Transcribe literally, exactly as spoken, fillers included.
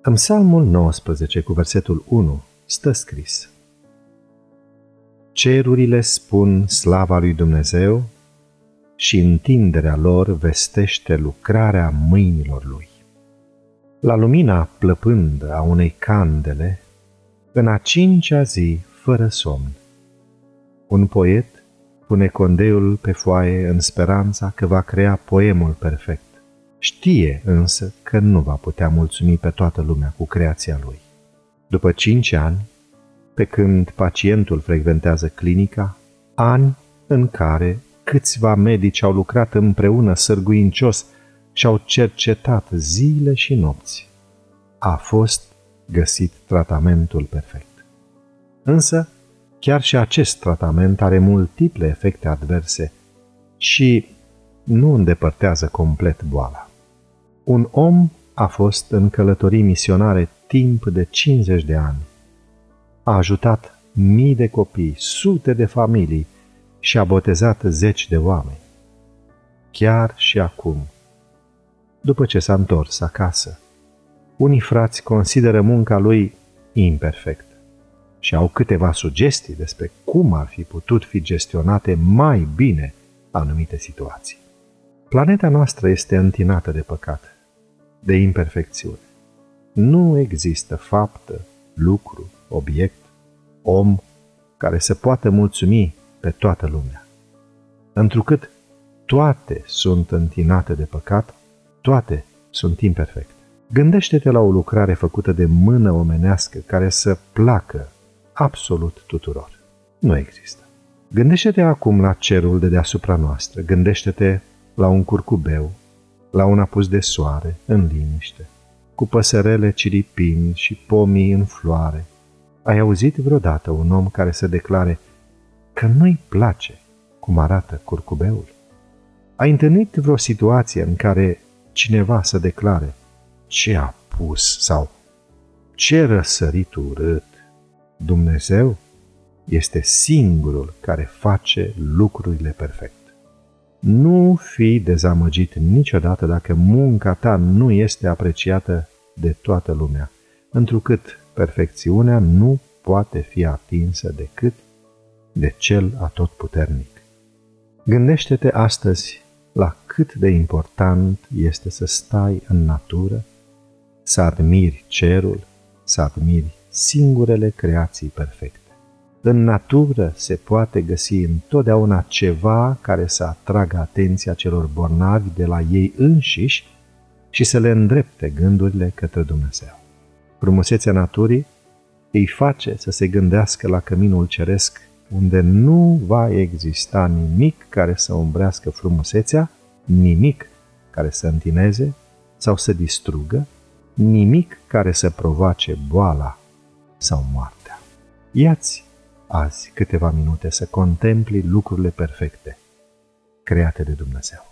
În Psalmul nouăsprezece, cu versetul unu, stă scris: Cerurile spun slava lui Dumnezeu și întinderea lor vestește lucrarea mâinilor lui. La lumina plăpândă a unei candele, în a cincea zi, fără somn, un poet pune condeiul pe foaie în speranța că va crea poemul perfect. Știe însă că nu va putea mulțumi pe toată lumea cu creația lui. După cinci ani, pe când pacientul frecventează clinica, ani în care câțiva medici au lucrat împreună sârguincios și au cercetat zile și nopți, a fost găsit tratamentul perfect. Însă, chiar și acest tratament are multiple efecte adverse și nu îndepărtează complet boala. Un om a fost în călătorii misionare timp de cincizeci de ani. A ajutat mii de copii, sute de familii și a botezat zeci de oameni. Chiar și acum, după ce s-a întors acasă, unii frați consideră munca lui imperfectă și au câteva sugestii despre cum ar fi putut fi gestionate mai bine anumite situații. Planeta noastră este întinată de păcat, de imperfecțiune. Nu există faptă, lucru, obiect, om care să poată mulțumi pe toată lumea. Întrucât toate sunt întinate de păcat, toate sunt imperfecte. Gândește-te la o lucrare făcută de mână omenească care să placă absolut tuturor. Nu există. Gândește-te acum la cerul de deasupra noastră. Gândește-te la un curcubeu, la un apus de soare, în liniște, cu păsărele ciripind și pomii în floare. Ai auzit vreodată un om care să declare că nu-i place cum arată curcubeul? Ai întâlnit vreo situație în care cineva să declare ce apus sau ce răsărit urât? Dumnezeu este singurul care face lucrurile perfect. Nu fi dezamăgit niciodată dacă munca ta nu este apreciată de toată lumea, întrucât perfecțiunea nu poate fi atinsă decât de Cel Atotputernic. Gândește-te astăzi la cât de important este să stai în natură, să admiri cerul, să admiri singurele creații perfecte. În natură se poate găsi întotdeauna ceva care să atragă atenția celor bolnavi de la ei înșiși și să le îndrepte gândurile către Dumnezeu. Frumusețea naturii îi face să se gândească la căminul ceresc, unde nu va exista nimic care să umbrească frumusețea, nimic care să întineze sau să distrugă, nimic care să provoace boala sau moartea. Ia-ți azi câteva minute să contempli lucrurile perfecte create de Dumnezeu.